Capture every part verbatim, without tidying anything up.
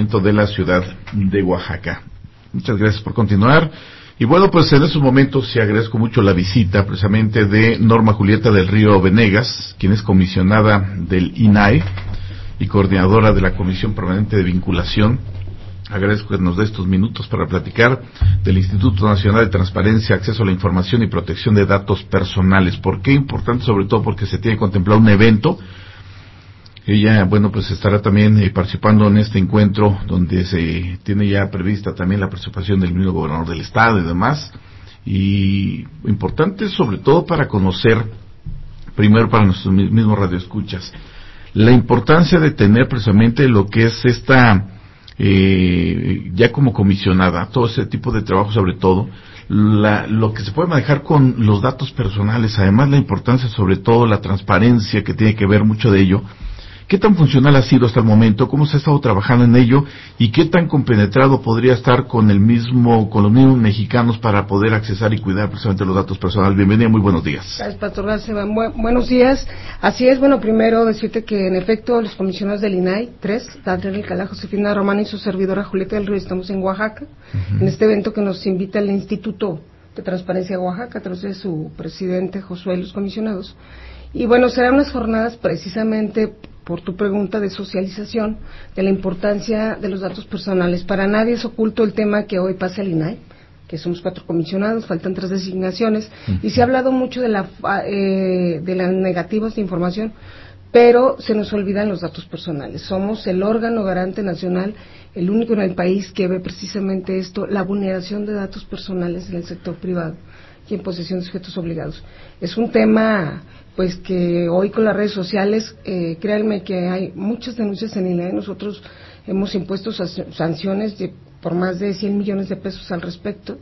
ayuntamiento de la ciudad de Oaxaca. Muchas gracias por continuar. Y bueno, pues en estos momentos sí agradezco mucho la visita precisamente de Norma Julieta del Río Venegas, quien es comisionada del I N A I y coordinadora de la Comisión Permanente de Vinculación. Agradezco que nos dé estos minutos para platicar del Instituto Nacional de Transparencia, Acceso a la Información y Protección de Datos Personales. ¿Por qué importante? Sobre todo porque se tiene contemplado un evento. Ella, bueno, pues estará también eh, participando en este encuentro donde se tiene ya prevista también la participación del mismo gobernador del estado y demás. Y importante sobre todo para conocer, primero para nuestros mismos radioescuchas, la importancia de tener precisamente lo que es esta, eh, ya como comisionada, todo ese tipo de trabajo, sobre todo, la, lo que se puede manejar con los datos personales, además la importancia sobre todo, la transparencia que tiene que ver mucho de ello. ¿Qué tan funcional ha sido hasta el momento? ¿Cómo se ha estado trabajando en ello? ¿Y qué tan compenetrado podría estar con el mismo, con los mismos mexicanos para poder accesar y cuidar precisamente los datos personales? Bienvenida, muy buenos días. Gracias, Pastor García. Bu buenos días. Así es, bueno, primero decirte que en efecto los comisionados del I N A I, tres, Daniel Alcalá, Josefina Román y su servidora Julieta del Río, estamos en Oaxaca, uh-huh. en este evento que nos invita el Instituto de Transparencia de Oaxaca, a través de su presidente Josué y los comisionados. Y bueno, serán unas jornadas precisamente por tu pregunta de socialización de la importancia de los datos personales. Para nadie es oculto el tema que hoy pasa el I N A I, que somos cuatro comisionados, faltan tres designaciones, uh-huh. y se ha hablado mucho de la eh, de las negativas de información, pero se nos olvidan los datos personales. Somos el órgano garante nacional, el único en el país que ve precisamente esto, la vulneración de datos personales en el sector privado y en posesión de sujetos obligados. Es un tema pues que hoy con las redes sociales, eh, créanme que hay muchas denuncias en I N A I. Nosotros hemos impuesto sanciones de, por más de cien millones de pesos al respecto.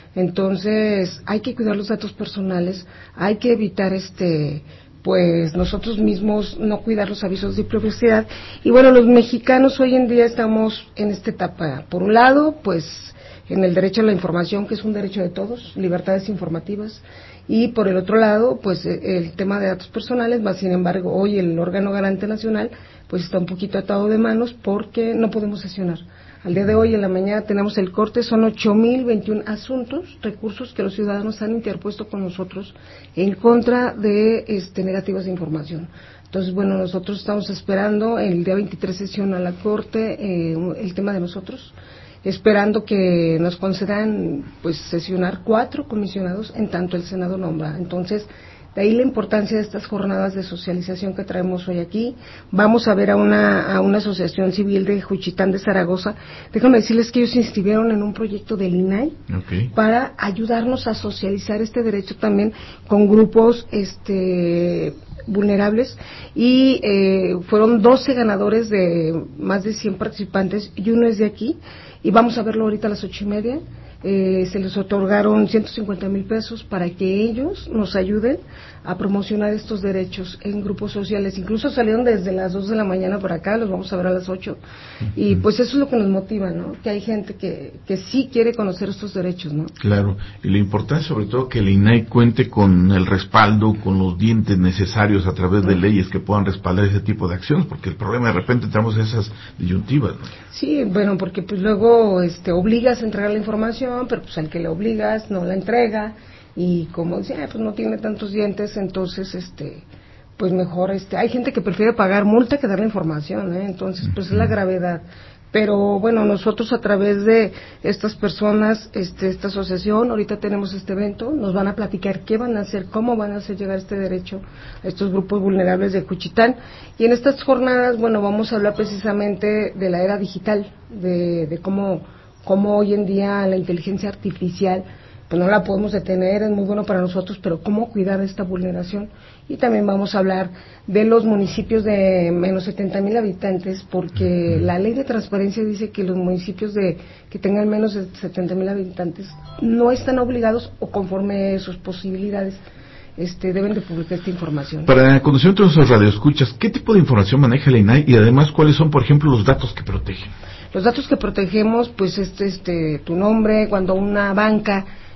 Entonces hay que cuidar los datos personales, hay que evitar este pues nosotros mismos no cuidar los avisos de privacidad. Y bueno, los mexicanos hoy en día estamos en esta etapa. Por un lado, pues en el derecho a la información, que es un derecho de todos, libertades informativas, y por el otro lado, pues el tema de datos personales, más sin embargo, hoy el órgano garante nacional, pues está un poquito atado de manos porque no podemos sesionar. Al día de hoy, en la mañana, tenemos el corte, son ocho mil veintiún asuntos, recursos que los ciudadanos han interpuesto con nosotros en contra de este, negativas de información. Entonces, bueno, nosotros estamos esperando el día veintitrés sesión a la corte, eh, el tema de nosotros, esperando que nos concedan pues sesionar cuatro comisionados en tanto el Senado nombra. Entonces, de ahí la importancia de estas jornadas de socialización que traemos hoy aquí. Vamos a ver a una a una asociación civil de Juchitán de Zaragoza. Déjame decirles que ellos se inscribieron en un proyecto del I N A I, okay, para ayudarnos a socializar este derecho también con grupos este vulnerables, y eh, fueron doce ganadores de más de cien participantes y uno es de aquí, y vamos a verlo ahorita a las ocho y media. Eh, se les otorgaron ciento cincuenta mil pesos para que ellos nos ayuden a promocionar estos derechos en grupos sociales. Incluso salieron desde las dos de la mañana para acá, los vamos a ver a las ocho. Y pues eso es lo que nos motiva, ¿no? Que hay gente que, que sí quiere conocer estos derechos, ¿no? Claro, y la importancia sobre todo que el I N A I cuente con el respaldo, con los dientes necesarios a través de leyes que puedan respaldar ese tipo de acciones, porque el problema de repente entramos en esas disyuntivas, ¿no? Sí, bueno, porque pues luego este obligas a entregar la información, pero pues al que le obligas no la entrega, y como dice, ah, pues no tiene tantos dientes, entonces este pues mejor este hay gente que prefiere pagar multa que dar la información, ¿eh? Entonces pues es la gravedad. Pero bueno, nosotros a través de estas personas, este esta asociación, ahorita tenemos este evento, nos van a platicar qué van a hacer, cómo van a hacer llegar este derecho a estos grupos vulnerables de Juchitán. Y en estas jornadas, bueno, vamos a hablar precisamente de la era digital, de, de cómo, cómo hoy en día la inteligencia artificial, pues no la podemos detener, es muy bueno para nosotros, pero cómo cuidar esta vulneración. Y también vamos a hablar de los municipios de menos setenta mil habitantes, porque la ley de transparencia dice que los municipios de que tengan menos de setenta mil habitantes no están obligados, o conforme sus posibilidades este deben de publicar esta información. Para conocer de nuestros radioescuchas, ¿qué tipo de información maneja la I N A I? Y además, ¿cuáles son, por ejemplo, los datos que protegen? Los datos que protegemos, pues este, este tu nombre, cuando una banca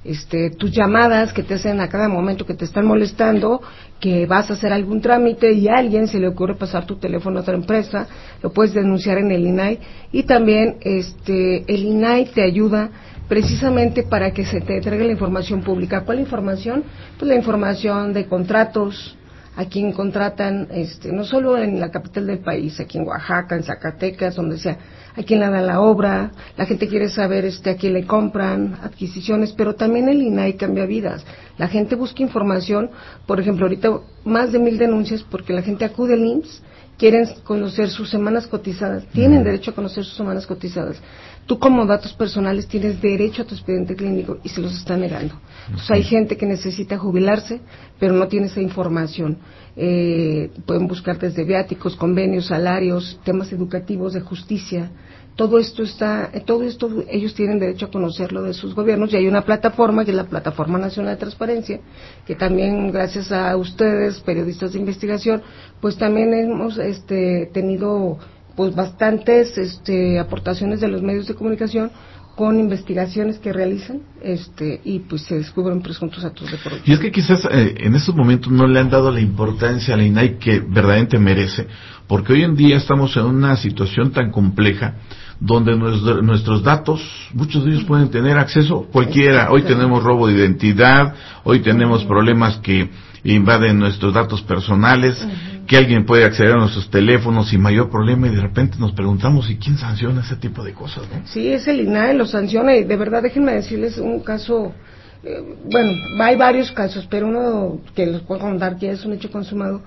este, tus llamadas que te hacen a cada momento, que te están molestando, que vas a hacer algún trámite y a alguien se le ocurre pasar tu teléfono a otra empresa, lo puedes denunciar en el I N A I, y también este, el I N A I te ayuda precisamente para que se te entregue la información pública. ¿Cuál información? Pues la información de contratos, a quien contratan, este, no solo en la capital del país, aquí en Oaxaca, en Zacatecas, donde sea, a quién le dan la obra, la gente quiere saber este, a quién le compran, adquisiciones, pero también el I N A I cambia vidas. La gente busca información, por ejemplo, ahorita más de mil denuncias porque la gente acude al I M S S, quieren conocer sus semanas cotizadas, tienen derecho a conocer sus semanas cotizadas. Tú como datos personales tienes derecho a tu expediente clínico y se los están negando. Entonces hay gente que necesita jubilarse, pero no tiene esa información. Eh, pueden buscar desde viáticos, convenios, salarios, temas educativos, de justicia. Todo esto está, todo esto ellos tienen derecho a conocerlo de sus gobiernos, y hay una plataforma que es la Plataforma Nacional de Transparencia, que también gracias a ustedes, periodistas de investigación, pues también hemos este, tenido pues bastantes este, aportaciones de los medios de comunicación con investigaciones que realizan este y pues se descubren presuntos actos de corrupción. Y es que quizás eh, en estos momentos no le han dado la importancia a la I N A I que verdaderamente merece, porque hoy en día estamos en una situación tan compleja donde nuestro, nuestros datos, muchos de ellos pueden tener acceso cualquiera. Hoy tenemos robo de identidad, hoy tenemos problemas que invaden nuestros datos personales, uh-huh. que alguien puede acceder a nuestros teléfonos sin mayor problema, y de repente nos preguntamos, ¿y quién sanciona ese tipo de cosas, no? Sí, es el I N A I, lo sanciona, y de verdad déjenme decirles un caso, eh, bueno, hay varios casos, pero uno que les puedo contar que es un hecho consumado.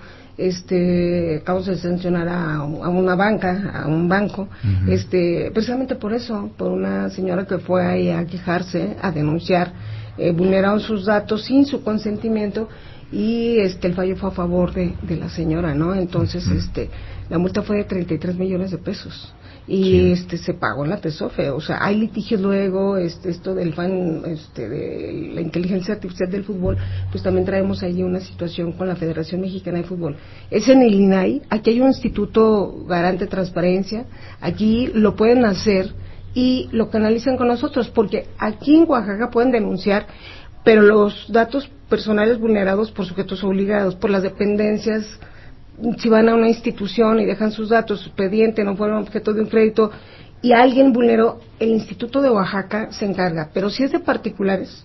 Este, acabamos de sancionar a, a una banca, a un banco, uh-huh. este, precisamente por eso, por una señora que fue ahí a quejarse, a denunciar, eh, vulneraron sus datos sin su consentimiento, y este el fallo fue a favor de, de la señora, ¿no? Entonces, uh-huh. este, la multa fue de treinta y tres millones de pesos. Y sí. este se pagó en la TESOFE, o sea, hay litigios luego, este esto del fan, este de la inteligencia artificial del fútbol, pues también traemos ahí una situación con la Federación Mexicana de Fútbol. Es en el I N A I, aquí hay un instituto garante de transparencia, aquí lo pueden hacer y lo canalizan con nosotros, porque aquí en Oaxaca pueden denunciar, pero los datos personales vulnerados por sujetos obligados, por las dependencias, si van a una institución y dejan sus datos, su expediente, no fueron objeto de un crédito y alguien vulneró, el Instituto de Oaxaca se encarga, pero si es de particulares,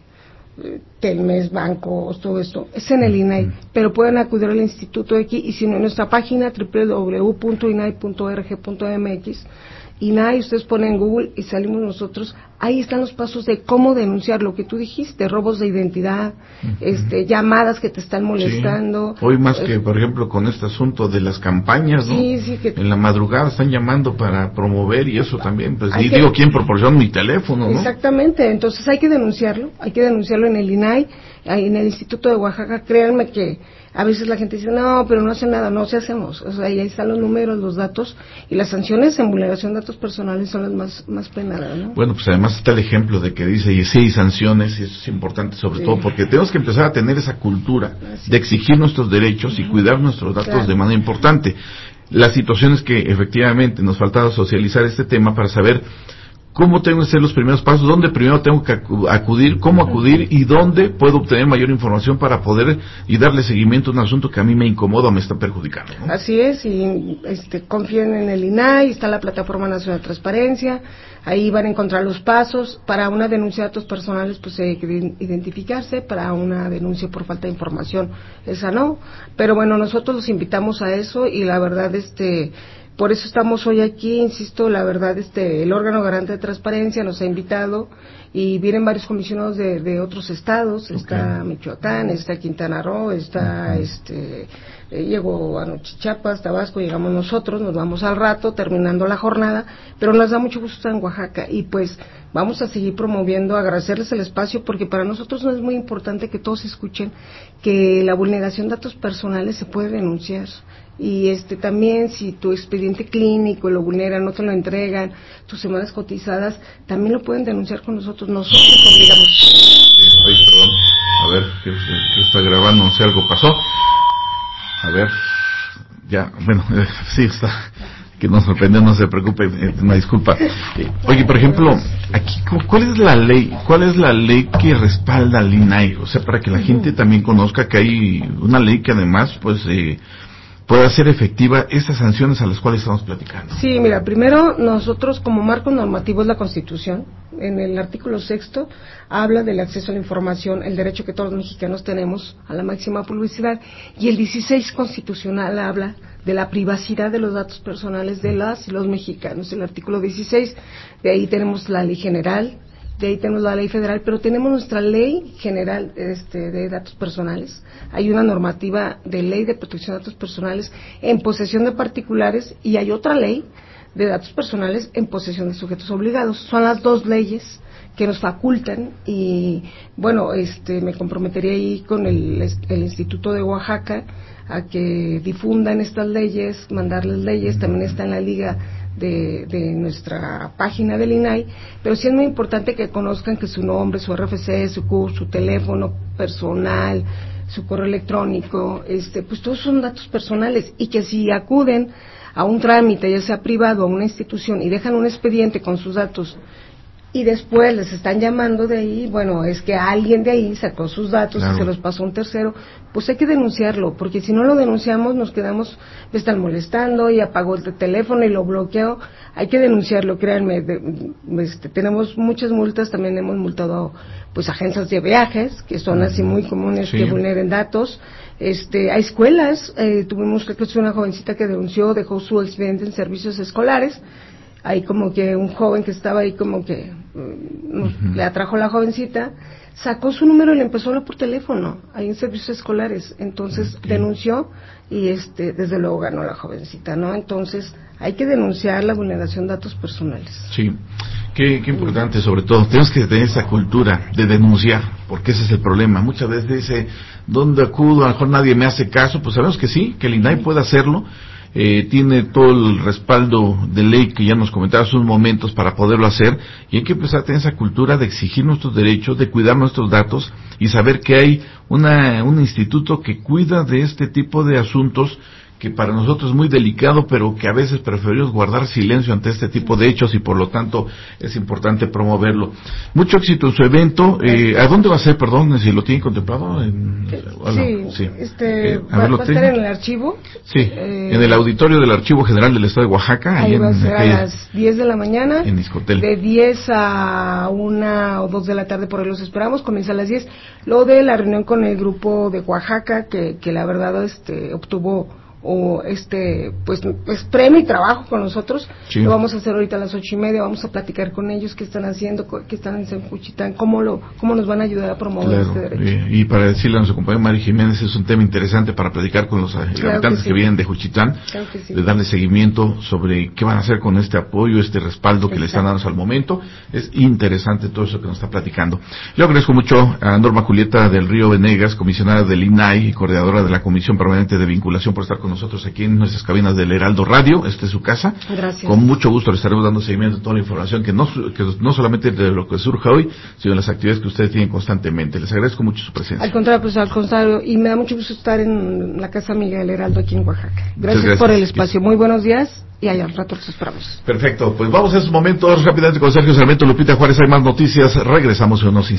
Telmes, bancos, todo esto, es en el I N A I, pero pueden acudir al instituto aquí, y si no, en nuestra página doble u doble u doble u punto i n a i punto org punto m x, I N A I, ustedes ponen en Google y salimos nosotros, ahí están los pasos de cómo denunciar lo que tú dijiste, robos de identidad, uh-huh. este, llamadas que te están molestando. Sí. Hoy más eh, que, por ejemplo, con este asunto de las campañas, ¿no? Sí, sí, que en la madrugada están llamando para promover, y eso también, pues, y que, digo, ¿quién proporciona mi teléfono, no? Exactamente, entonces hay que denunciarlo, hay que denunciarlo en el I N A I, en el Instituto de Oaxaca. Créanme que a veces la gente dice, no, pero no hace nada, no, sí hacemos, o sea, ahí están los números, los datos, y las sanciones en vulneración de datos personales son las más, más penadas, ¿no? Bueno, pues además está el ejemplo de que dice, y sí hay sanciones, y eso es importante, sobre sí. todo porque tenemos que empezar a tener esa cultura Así. de exigir nuestros derechos uh-huh. y cuidar nuestros datos claro. de manera importante. La situación es que efectivamente nos faltaba socializar este tema para saber cómo tengo que hacer los primeros pasos, dónde primero tengo que acudir, cómo acudir y dónde puedo obtener mayor información para poder y darle seguimiento a un asunto que a mí me incomoda o me está perjudicando, ¿no? Así es, y este, confíen en el I N A I, está la Plataforma Nacional de Transparencia, ahí van a encontrar los pasos. Para una denuncia de datos personales, pues hay que identificarse, para una denuncia por falta de información, esa no, pero bueno, nosotros los invitamos a eso, y la verdad, este... por eso estamos hoy aquí, insisto, la verdad, este, el órgano garante de transparencia nos ha invitado, y vienen varios comisionados de, de otros estados, okay. está Michoacán, está Quintana Roo, está, uh-huh. este, eh, llegó a Chiapas, Tabasco, llegamos nosotros, nos vamos al rato, terminando la jornada, pero nos da mucho gusto estar en Oaxaca, y pues vamos a seguir promoviendo, agradecerles el espacio, porque para nosotros no es muy importante que todos escuchen que la vulneración de datos personales se puede denunciar. Y este también, si tu expediente clínico lo vulneran, no te lo entregan, tus semanas cotizadas, también lo pueden denunciar con nosotros, nosotros te obligamos. Sí, oye, perdón, a ver, que, que está grabando, no sé, algo pasó. A ver, ya, bueno, eh, sí, está, que nos sorprendió, no se preocupe, eh, una disculpa. Eh, oye, por ejemplo, aquí, ¿cuál es la ley, cuál es la ley que respalda al I N A I? O sea, para que la gente también conozca que hay una ley que además, pues, eh, pueda ser efectiva estas sanciones a las cuales estamos platicando. Sí, mira, primero nosotros como marco normativo es la Constitución. En el artículo sexto habla del acceso a la información, el derecho que todos los mexicanos tenemos a la máxima publicidad, y el dieciséis constitucional habla de la privacidad de los datos personales de las y los mexicanos, el artículo dieciséis. De ahí tenemos la ley general, de ahí tenemos la ley federal, pero tenemos nuestra ley general este, de datos personales. Hay una normativa de ley de protección de datos personales en posesión de particulares, y hay otra ley de datos personales en posesión de sujetos obligados. Son las dos leyes que nos facultan, y bueno, este, me comprometería ahí con el, el Instituto de Oaxaca a que difundan estas leyes, mandarles leyes. También está en la liga de, de nuestra página del I N A I, pero sí es muy importante que conozcan que su nombre, su R F C, su C U R, su teléfono personal, su correo electrónico, este, pues todos son datos personales, y que si acuden a un trámite, ya sea privado o a una institución, y dejan un expediente con sus datos, y después les están llamando de ahí, bueno, es que alguien de ahí sacó sus datos, claro, y se los pasó a un tercero, pues hay que denunciarlo, porque si no lo denunciamos nos quedamos, me están molestando y apagó el teléfono y lo bloqueó. Hay que denunciarlo, créanme. De, este, tenemos muchas multas, también hemos multado pues agencias de viajes, que son así muy comunes, sí, que vulneren datos. Este, hay escuelas, eh, tuvimos que es una jovencita que denunció, dejó su expediente en servicios escolares. Hay como que un joven que estaba ahí como que um, uh-huh. le atrajo a la jovencita, sacó su número y le empezó a hablar por teléfono, ahí en servicios escolares. Entonces okay. denunció, y este desde luego ganó la jovencita, ¿no? Entonces hay que denunciar la vulneración de datos personales. Sí, qué, qué importante, sobre todo, tenemos que tener esa cultura de denunciar, porque ese es el problema. Muchas veces dice, ¿dónde acudo? A lo mejor nadie me hace caso. Pues sabemos que sí, que el I N A I puede hacerlo. Eh, tiene todo el respaldo de ley que ya nos comentaba hace unos momentos para poderlo hacer, y hay que empezar a tener esa cultura de exigir nuestros derechos, de cuidar nuestros datos, y saber que hay una, un instituto que cuida de este tipo de asuntos que para nosotros es muy delicado, pero que a veces preferimos guardar silencio ante este tipo de hechos, y por lo tanto es importante promoverlo. Mucho éxito en su evento. Eh, ¿A dónde va a ser, perdón, si lo tienen contemplado? En, sí, sí, este, eh, a va, va a estar en el archivo. Sí, eh, en el auditorio del Archivo General del Estado de Oaxaca. Ahí, ahí va en, a ser a las diez de la mañana. En Iscotel. De diez a una o dos de la tarde, por ahí los esperamos, comienza a las diez. Lo de la reunión con el grupo de Oaxaca, que, que la verdad este obtuvo o este pues, pues premio y trabajo con nosotros, sí. Lo vamos a hacer ahorita a las ocho y media, vamos a platicar con ellos qué están haciendo, qué están en San Juchitán, cómo lo cómo nos van a ayudar a promover claro, este derecho. Y, y para decirle a nuestro compañero Mari Jiménez, es un tema interesante para platicar con los claro habitantes que, sí. que vienen de Juchitán, claro que sí. de darle seguimiento sobre qué van a hacer con este apoyo, este respaldo que Exacto. le están dando hasta el momento. Es interesante todo eso que nos está platicando. Yo agradezco mucho a Norma Julieta del Río Venegas, comisionada del I N A I y coordinadora de la Comisión Permanente de Vinculación, por estar con nosotros aquí en nuestras cabinas del Heraldo Radio. Esta es su casa. Gracias. Con mucho gusto le estaremos dando seguimiento a toda la información que no, que no solamente de lo que surja hoy, sino de las actividades que ustedes tienen constantemente. Les agradezco mucho su presencia. Al contrario, pues al contrario, y me da mucho gusto estar en la Casa Amiga del Heraldo aquí en Oaxaca. Gracias, gracias. por el espacio. Muy buenos días, y allá al rato los esperamos. Perfecto, pues vamos a esos momentos rápidamente con Sergio Sarmiento, Lupita Juárez. Hay más noticias, regresamos en unos instantes.